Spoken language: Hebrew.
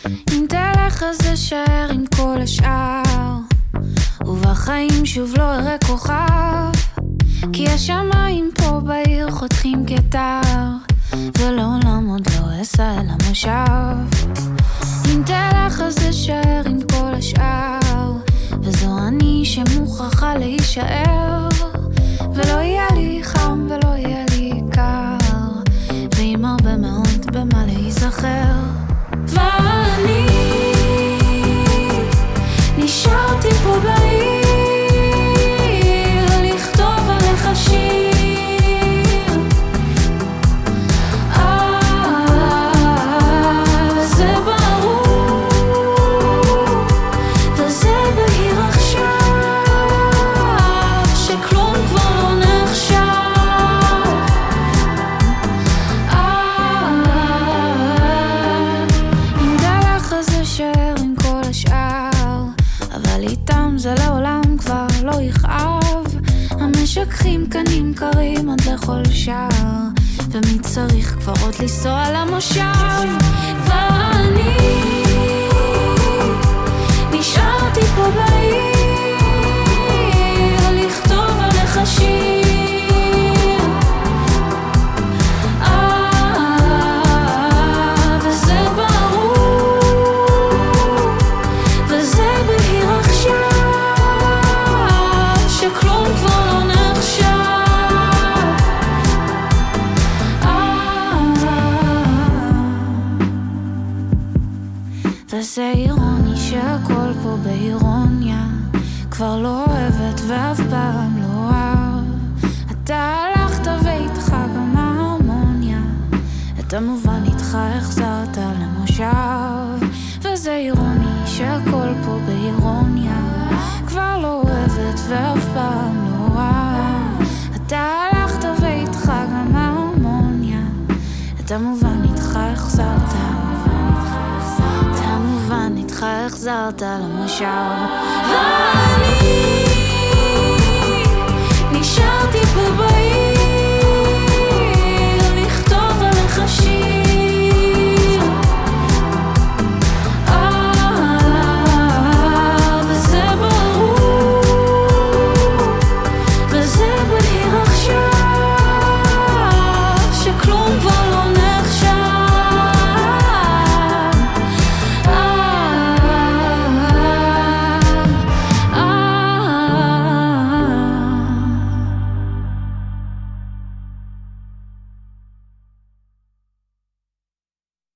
אם תלך אז אשאר עם כל השאר, ובחיים שוב לא אראה כוכב, כי השמיים פה בעיר חותכים כתר, ולעולם עוד לא אסע אל המושב. אם תלך אז אשאר עם כל השאר, וזו אני שמוכרחה להישאר, ולא יהיה לי חם ולא יהיה לי קר, ועם הרבה מאוד במה להיזכר. ואני נשארתי פה בעיר לכתוב עליך שיר, זה ברור וזה בהיר עכשיו, שכלום כבר לא נחשב. אם דלך אז אשאר עם כל השאר, אבל איתם זה לעולם כבר לא יכאב. המשככים כאן נמכרים עד לכל שער, ומי צריך כבר עוד לנסוע למושב. ואני נשארתי פה בעיר לכתוב עליך שיר, וזה ברור וזה בהיר עכשיו, שכלום כבר לא נחשב. וזה אירוני שהכל פה באירוניה, כבר לא אוהבת ואף פעם לא אוהב. אתה הלכת ואיתך גם ההרמוניה, את המובן איתך החזרת למושב. וזה אירוני שהכל פה באירוניה, כבר לא אוהבת ואף פעם לא אוהב. אתה הלכת ואיתך גם ההרמוניה, את המובן איתך החזרת, כמובן איתך החזרת למושב. ואני נשארתי פה בעיר